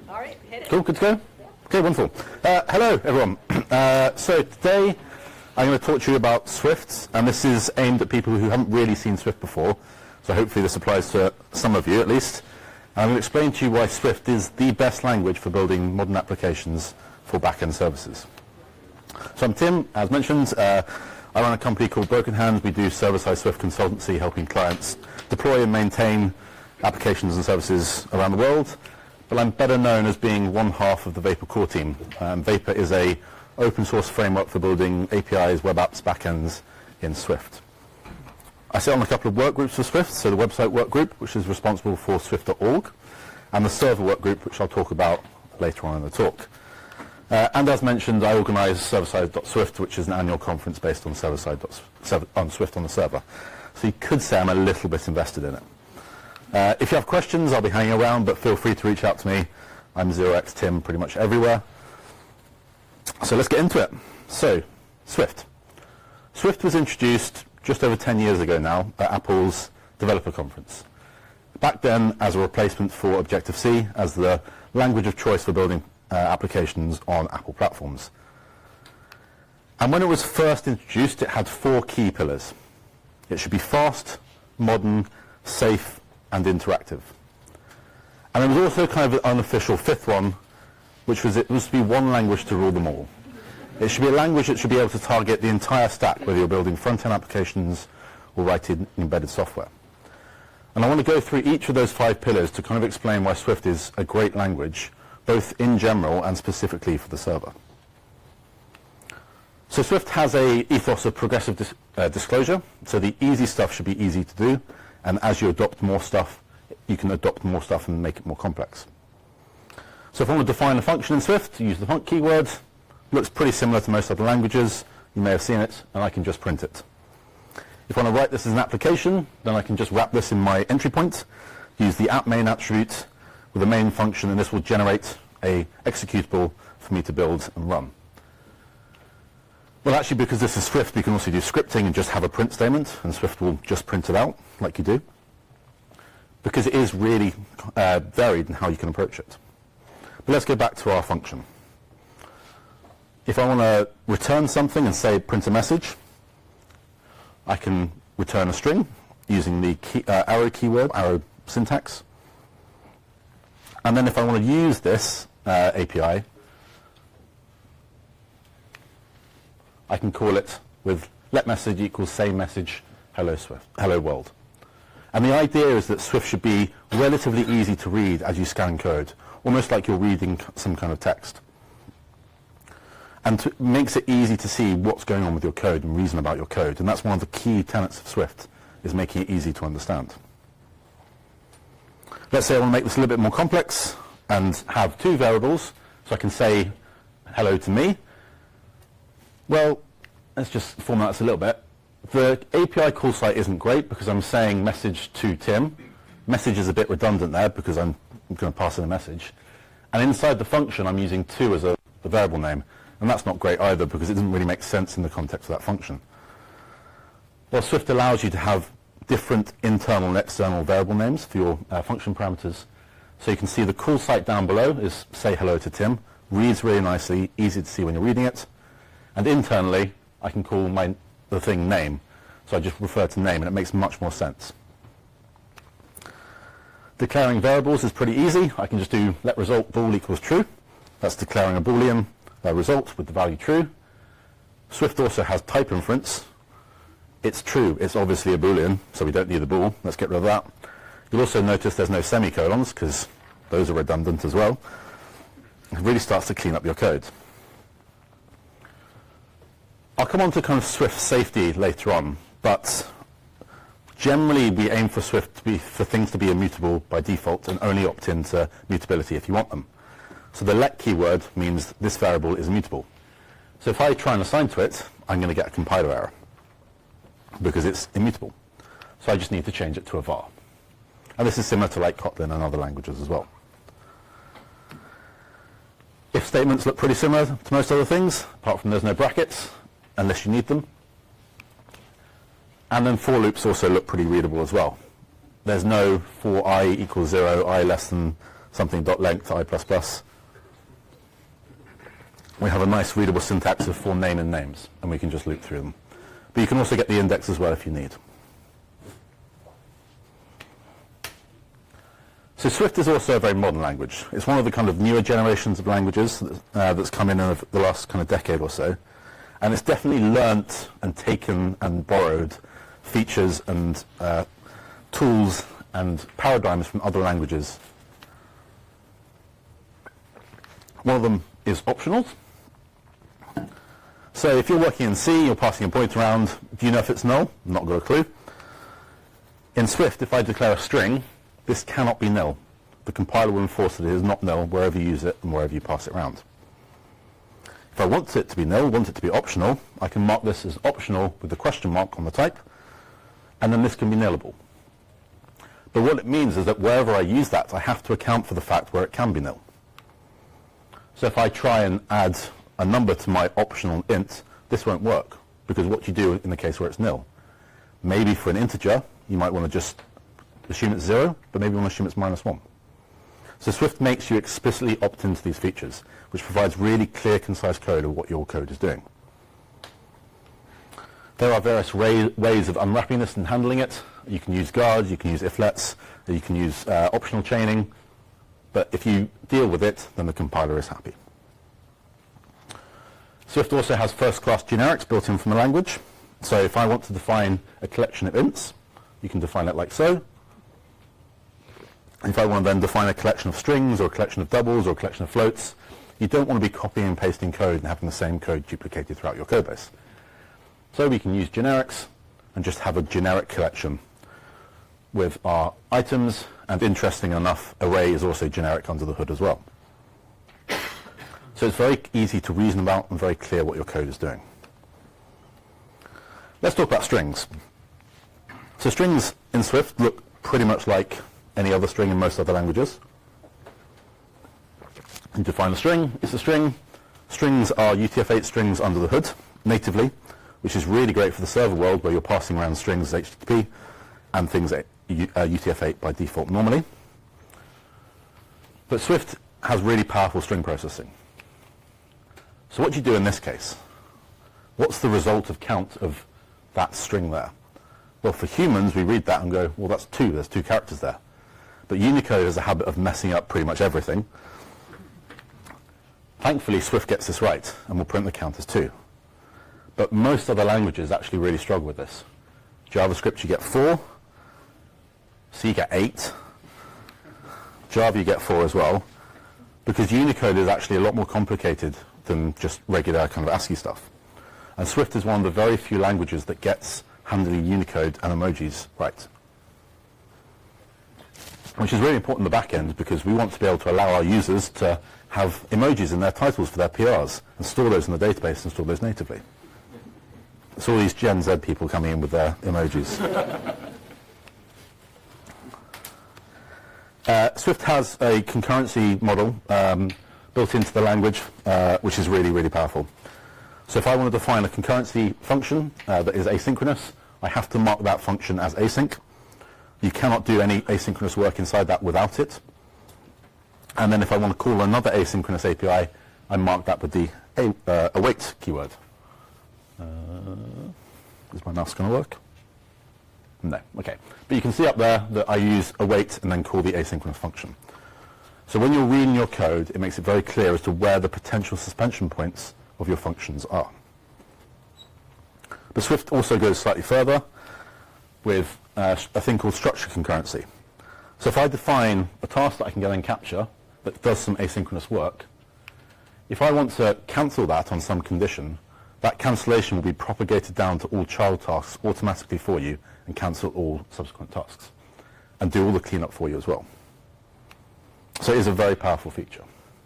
All right, hit it. Cool, good to go? Okay, wonderful. Hello, everyone. So today I'm going to talk to you about Swift, and this is aimed at people who haven't really seen Swift before, so hopefully this applies to some of you at least. And I'm going to explain to you why Swift is the best language for building modern applications for back-end services. So I'm Tim, as mentioned. I run a company called Broken Hands. We do server-side Swift consultancy, helping clients deploy and maintain applications and services around the world. But I'm better known as being one half of the Vapor core team. Vapor is a open source framework for building APIs, web apps, backends in Swift. I sit on a couple of work groups for Swift, so the website work group, which is responsible for Swift.org, and the server work group, which I'll talk about later on in the talk. And as mentioned, I organise server-side.swift, which is an annual conference based on on Swift on the server. So you could say I'm a little bit invested in it. If you have questions, I'll be hanging around, but feel free to reach out to me. I'm 0xTim pretty much everywhere. So let's get into it. So, Swift. Swift was introduced just over 10 years ago now at Apple's developer conference. Back then as a replacement for Objective-C as the language of choice for building applications on Apple platforms. And when it was first introduced, it had 4 key pillars. It should be fast, modern, safe, and interactive. And there was also kind of an unofficial 5th one, which was it was to be one language to rule them all. It should be a language that should be able to target the entire stack, whether you're building front-end applications or writing embedded software. And I want to go through each of those 5 pillars to kind of explain why Swift is a great language, both in general and specifically for the server. So Swift has an ethos of progressive disclosure, so the easy stuff should be easy to do, and as you adopt more stuff, you can adopt more stuff and make it more complex. So if I want to define a function in Swift, use the func keyword. Looks pretty similar to most other languages. You may have seen it, and I can just print it. If I want to write this as an application, then I can just wrap this in my entry point, use the app main attribute with a main function, and this will generate a executable for me to build and run. Well, actually, because this is Swift, we can also do scripting and just have a print statement, and Swift will just print it out, like you do, because it is really varied in how you can approach it. But let's go back to our function. If I want to return something and say print a message, I can return a string using the arrow keyword, arrow syntax. And then if I want to use this API, I can call it with let message equals say message hello Swift, hello world. And the idea is that Swift should be relatively easy to read as you scan code, almost like you're reading some kind of text. And makes it easy to see what's going on with your code and reason about your code. And that's one of the key tenets of Swift, is making it easy to understand. Let's say I want to make this a little bit more complex and have 2 variables, so I can say hello to me. Well, let's just format this a little bit. The API call site isn't great because I'm saying message to Tim. Message is a bit redundant there because I'm going to pass in a message. And inside the function, I'm using 2 as the variable name. And that's not great either because it doesn't really make sense in the context of that function. Well, Swift allows you to have different internal and external variable names for your function parameters. So you can see the call site down below is say hello to Tim. Reads really nicely, easy to see when you're reading it. And internally, I can call the thing name. So I just refer to name, and it makes much more sense. Declaring variables is pretty easy. I can just do let result bool equals true. That's declaring a Boolean result with the value true. Swift also has type inference. It's true. It's obviously a Boolean, so we don't need the bool. Let's get rid of that. You'll also notice there's no semicolons because those are redundant as well. It really starts to clean up your code. I'll come on to kind of Swift safety later on, but generally we aim for Swift for things to be immutable by default and only opt into mutability if you want them. So the let keyword means this variable is immutable. So if I try and assign to it, I'm going to get a compiler error because it's immutable. So I just need to change it to a var. And this is similar to like Kotlin and other languages as well. If statements look pretty similar to most other things, apart from there's no brackets, unless you need them. And then for loops also look pretty readable as well. There's no for I equals 0, I less than something .length I++, we have a nice readable syntax of 4 name and names, and we can just loop through them. But you can also get the index as well if you need. So Swift is also a very modern language. It's one of the kind of newer generations of languages that's come in the last kind of decade or so. And it's definitely learnt and taken and borrowed features and tools and paradigms from other languages. One of them is optionals. So if you're working in C, you're passing a point around, do you know if it's null? Not got a clue. In Swift, if I declare a string, this cannot be nil. The compiler will enforce that it is not nil wherever you use it and wherever you pass it around. If I want it to be nil, want it to be optional, I can mark this as optional with the question mark on the type, and then this can be nillable. But what it means is that wherever I use that, I have to account for the fact where it can be nil. So if I try and add a number to my optional int, this won't work, because what you do in the case where it's nil. Maybe for an integer, you might want to just assume it's 0, but maybe you want to assume it's -1. So Swift makes you explicitly opt into these features, which provides really clear, concise code of what your code is doing. There are various ways of unwrapping this and handling it. You can use guards, you can use iflets, you can use optional chaining, but if you deal with it, then the compiler is happy. Swift also has first-class generics built in from the language. So if I want to define a collection of ints, you can define it like so. If I want to then define a collection of strings or a collection of doubles or a collection of floats, you don't want to be copying and pasting code and having the same code duplicated throughout your code base. So we can use generics and just have a generic collection with our items, and interesting enough, array is also generic under the hood as well. So it's very easy to reason about and very clear what your code is doing. Let's talk about strings. So strings in Swift look pretty much like any other string in most other languages. You define a string, it's a string. Strings are UTF-8 strings under the hood, natively, which is really great for the server world where you're passing around strings as HTTP and things UTF-8 by default normally. But Swift has really powerful string processing. So what do you do in this case? What's the result of count of that string there? Well, for humans, we read that and go, well, that's 2, there's 2 characters there. But Unicode has a habit of messing up pretty much everything. Thankfully, Swift gets this right, and will print the count as 2. But most other languages actually really struggle with this. JavaScript, you get 4. C, you get 8. Java, you get 4 as well, because Unicode is actually a lot more complicated than just regular kind of ASCII stuff. And Swift is one of the very few languages that gets handling Unicode and emojis right. Which is really important in the back end, because we want to be able to allow our users to have emojis in their titles for their PRs and store those in the database and store those natively. It's all these Gen Z people coming in with their emojis. Swift has a concurrency model built into the language, which is really, really powerful. So if I want to define a concurrency function that is asynchronous, I have to mark that function as async. You cannot do any asynchronous work inside that without it. And then if I want to call another asynchronous API, I mark that with the await keyword. Is my mouse going to work? No, okay. But you can see up there that I use await and then call the asynchronous function. So when you're reading your code, it makes it very clear as to where the potential suspension points of your functions are. But Swift also goes slightly further with a thing called structure concurrency. So if I define a task that I can go and capture that does some asynchronous work, if I want to cancel that on some condition, that cancellation will be propagated down to all child tasks automatically for you and cancel all subsequent tasks and do all the cleanup for you as well. So it is a very powerful feature.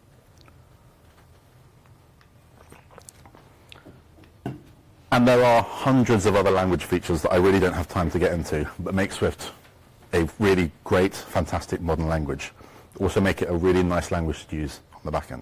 And there are hundreds of other language features that I really don't have time to get into, but make Swift a really great, fantastic modern language. Also make it a really nice language to use on the back end.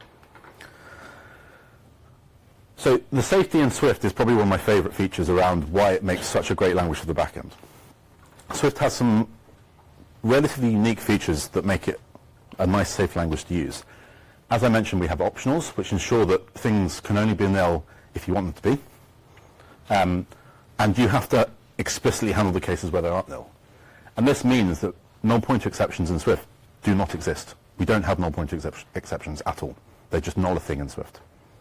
So the safety in Swift is probably one of my favorite features around why it makes such a great language for the back end. Swift has some relatively unique features that make it a nice safe language to use. As I mentioned, we have optionals, which ensure that things can only be nil if you want them to be. And you have to explicitly handle the cases where they aren't nil. And this means that null pointer exceptions in Swift do not exist. We don't have null pointer exceptions at all. They're just not a thing in Swift.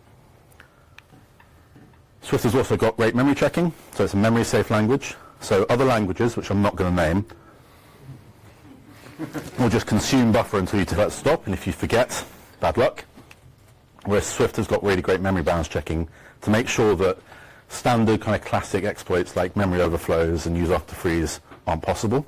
Swift has also got rate memory checking, so it's a memory safe language. So other languages, which I'm not going to name, will just consume buffer until you tell it to stop, and if you forget, bad luck. Whereas Swift has got really great memory balance checking to make sure that standard kind of classic exploits like memory overflows and use after freeze aren't possible.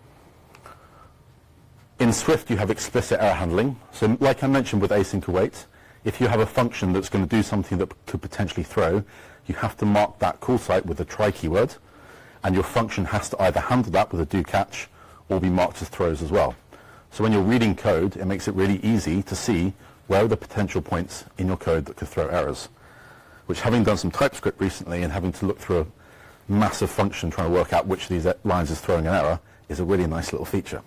In Swift, you have explicit error handling. So like I mentioned with async await, if you have a function that's going to do something that could potentially throw, you have to mark that call site with a try keyword, and your function has to either handle that with a do catch or be marked as throws as well. So when you're reading code, it makes it really easy to see where are the potential points in your code that could throw errors, which, having done some TypeScript recently and having to look through a massive function trying to work out which of these lines is throwing an error, is a really nice little feature.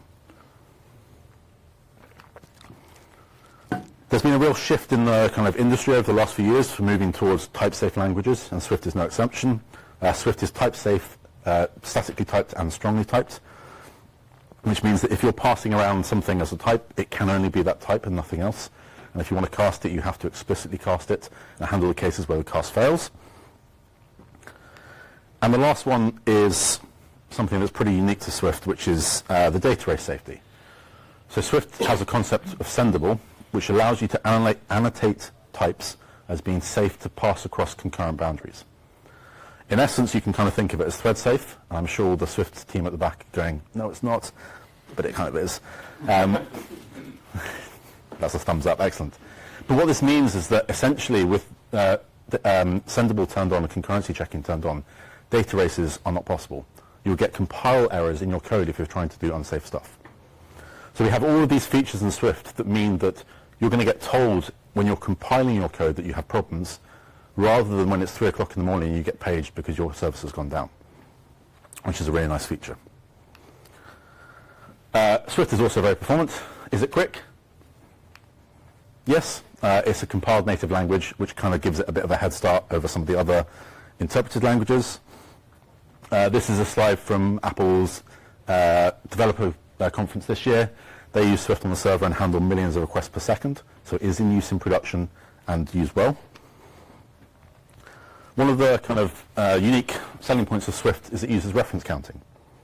There's been a real shift in the kind of industry over the last few years for moving towards type-safe languages, and Swift is no exception. Swift is type-safe, statically typed and strongly typed, which means that if you're passing around something as a type, it can only be that type and nothing else. And if you want to cast it, you have to explicitly cast it and handle the cases where the cast fails. And the last one is something that's pretty unique to Swift, which is the data race safety. So Swift has a concept of sendable, which allows you to annotate types as being safe to pass across concurrent boundaries. In essence, you can kind of think of it as thread safe, and I'm sure the Swift team at the back are going, no, it's not, but it kind of is. That's a thumbs up, excellent. But what this means is that essentially with sendable turned on and concurrency checking turned on, data races are not possible. You'll get compile errors in your code if you're trying to do unsafe stuff. So we have all of these features in Swift that mean that you're going to get told when you're compiling your code that you have problems, rather than when it's 3 o'clock in the morning and you get paged because your service has gone down, which is a really nice feature. Swift is also very performant. Is it quick? Yes. It's a compiled native language, which kind of gives it a bit of a head start over some of the other interpreted languages. This is a slide from Apple's developer conference this year. They use Swift on the server and handle millions of requests per second, so it is in use in production and used well. One of the kind of unique selling points of Swift is it uses reference counting.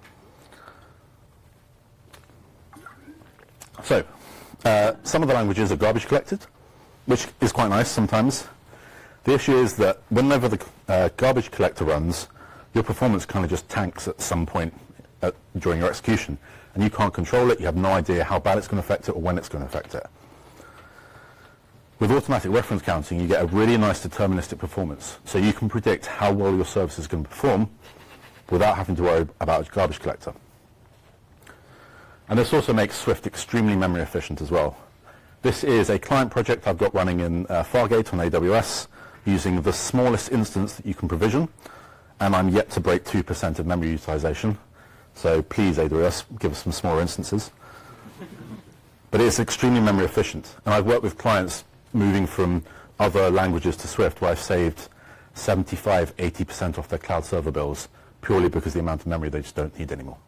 So, some of the languages are garbage collected, which is quite nice sometimes. The issue is that whenever the garbage collector runs, your performance kind of just tanks at some point during your execution, and you can't control it. You have no idea how bad it's going to affect it or when it's going to affect it. With automatic reference counting, you get a really nice deterministic performance, so you can predict how well your service is going to perform without having to worry about a garbage collector. And this also makes Swift extremely memory efficient as well. This is a client project I've got running in Fargate on AWS, using the smallest instance that you can provision, and I'm yet to break 2% of memory utilization. So please, AWS, give us some smaller instances. But it's extremely memory efficient. And I've worked with clients moving from other languages to Swift, where I've saved 75, 80% off their cloud server bills, purely because of the amount of memory they just don't need anymore.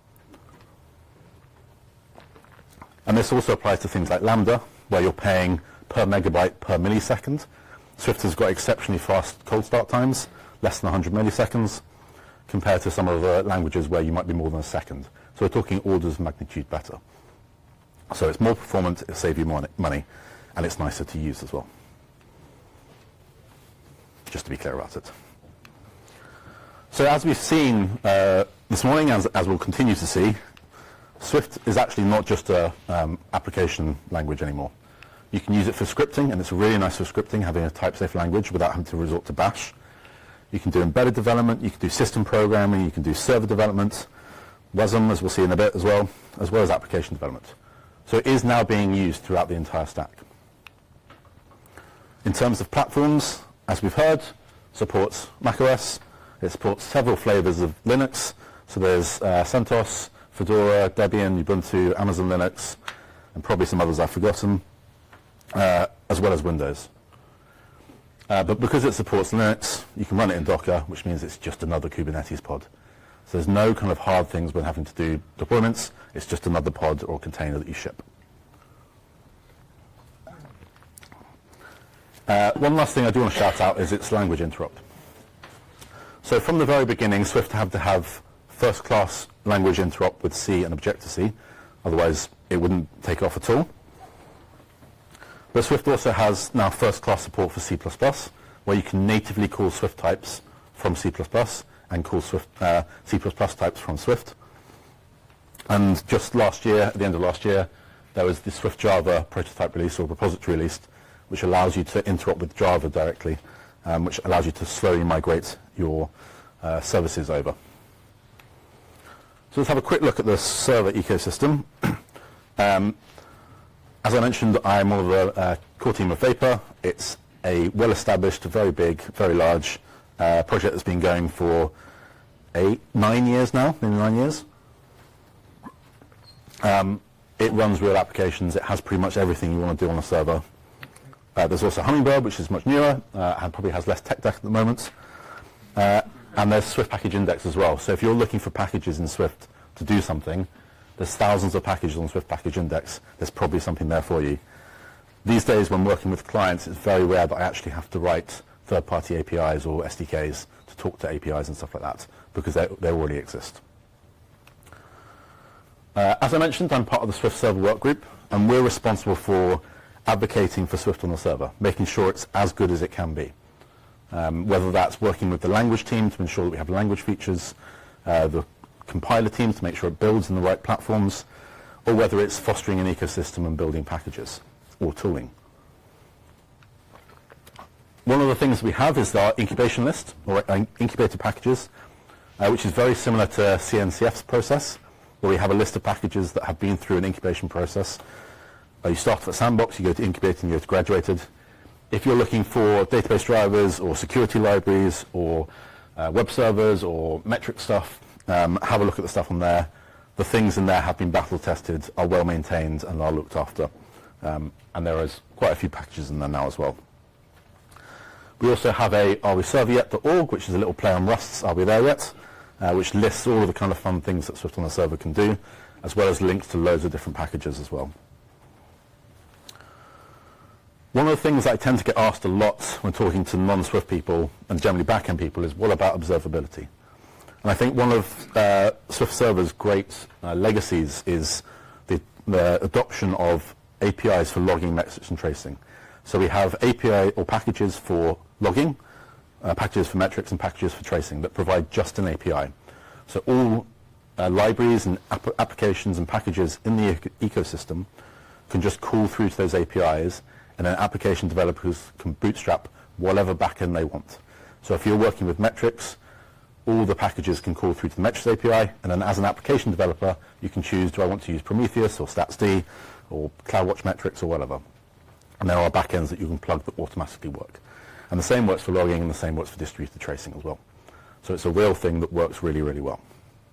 And this also applies to things like Lambda, where you're paying per megabyte per millisecond. Swift has got exceptionally fast cold start times, less than 100 milliseconds, compared to some other languages where you might be more than a second. So we're talking orders of magnitude better. So it's more performant, it'll save you more money, and it's nicer to use as well. Just to be clear about it. So as we've seen this morning, as we'll continue to see, Swift is actually not just a application language anymore. You can use it for scripting, and it's really nice for scripting, having a type-safe language without having to resort to Bash. You can do embedded development, you can do system programming, you can do server development, WASM, as we'll see in a bit as well as application development. So it is now being used throughout the entire stack. In terms of platforms, as we've heard, supports macOS. It supports several flavors of Linux. So there's CentOS, Fedora, Debian, Ubuntu, Amazon Linux, and probably some others I've forgotten, as well as Windows. But because it supports Linux, you can run it in Docker, which means it's just another Kubernetes pod. So there's no kind of hard things when having to do deployments. It's just another pod or container that you ship. One last thing I do want to shout out is its language interop. So from the very beginning, Swift had to have first-class language interop with C and Objective-C. Otherwise, it wouldn't take off at all. But Swift also has now first-class support for C++, where you can natively call Swift types from C++ and call Swift, C++ types from Swift. And just last year, at the end of last year, there was the Swift Java prototype release or repository released, which allows you to interop with Java directly, which allows you to slowly migrate your services over. So let's have a quick look at the server ecosystem. As I mentioned, I'm one of the core team of Vapor. It's a well-established, very big, very large project that's been going for 9 years now, maybe 9 years. It runs real applications. It has pretty much everything you want to do on a server. There's also Hummingbird, which is much newer and probably has less tech debt at the moment. And there's Swift Package Index as well. So if you're looking for packages in Swift to do something, there's thousands of packages on Swift Package Index. There's probably something there for you. These days, when working with clients, it's very rare that I actually have to write third-party APIs or SDKs to talk to APIs and stuff like that, because they already exist. As I mentioned, I'm part of the Swift Server Workgroup, and we're responsible for advocating for Swift on the server, making sure it's as good as it can be. Whether that's working with the language team to ensure that we have language features, the compiler team to make sure it builds in the right platforms, or whether it's fostering an ecosystem and building packages or tooling. One of the things we have is our incubation list, or incubator packages, which is very similar to CNCF's process, where we have a list of packages that have been through an incubation process. You start at Sandbox, you go to incubated, and you go to graduated. If you're looking for database drivers or security libraries or web servers or metric stuff, have a look at the stuff on there. The things in there have been battle tested, are well maintained, and are looked after. And there is quite a few packages in there now as well. We also have a areweserveryet.org, which is a little play on Rust's Are We There Yet, which lists all of the kind of fun things that Swift on the server can do, as well as links to loads of different packages as well. One of the things that I tend to get asked a lot when talking to non-Swift people, and generally back-end people, is what about observability? And I think one of Swift Server's great legacies is the adoption of APIs for logging, metrics, and tracing. So we have API or packages for logging, packages for metrics, and packages for tracing that provide just an API. So all libraries and applications and packages in the ecosystem can just call through to those APIs, and then application developers can bootstrap whatever backend they want. So if you're working with metrics, all the packages can call through to the metrics API, and then as an application developer, you can choose, do I want to use Prometheus or StatsD or CloudWatch Metrics or whatever. And there are backends that you can plug that automatically work. And the same works for logging, and the same works for distributed tracing as well. So it's a real thing that works really, really well.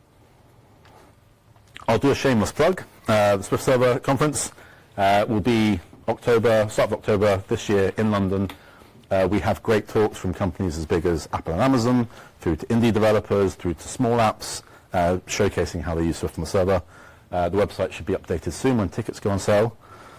I'll do a shameless plug. The Swift Server Conference will be start of October this year in London. We have great talks from companies as big as Apple and Amazon, through to indie developers, through to small apps, showcasing how they use Swift on the server. The website should be updated soon when tickets go on sale.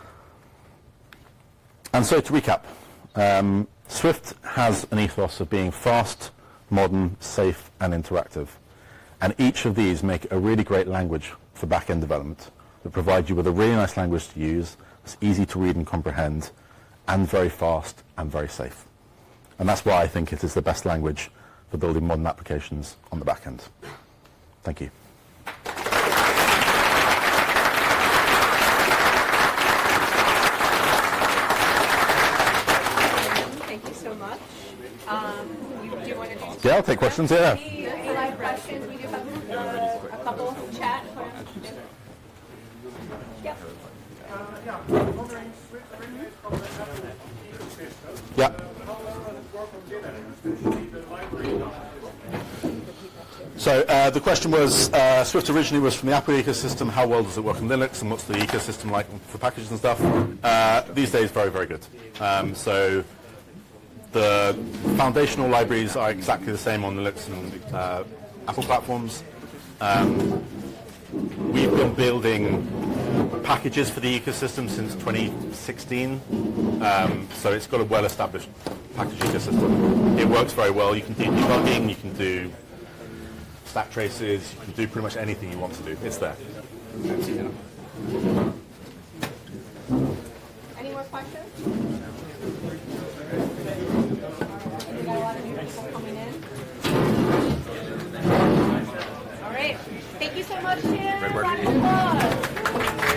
And so to recap, Swift has an ethos of being fast, modern, safe, and interactive. And each of these make a really great language for back-end development that provides you with a really nice language to use, it's easy to read and comprehend, and very fast and very safe. And that's why I think it is the best language for building modern applications on the back end. Thank you. Thank you so much. Do you want to just... Yeah, I'll take questions, yeah. Any live questions? We do have a couple chat. Yep. Yeah. So the question was, Swift originally was from the Apple ecosystem. How well does it work in Linux, and what's the ecosystem like for packages and stuff? These days, very, very good. So the foundational libraries are exactly the same on Linux and Apple platforms. We've been building packages for the ecosystem since 2016, so it's got a well-established package ecosystem. It works very well. You can do debugging, you can do stack traces, you can do pretty much anything you want to do. It's there. Any more questions? We got a lot of new people coming in. All right. Thank you so much, Tim. Great work. Round of applause.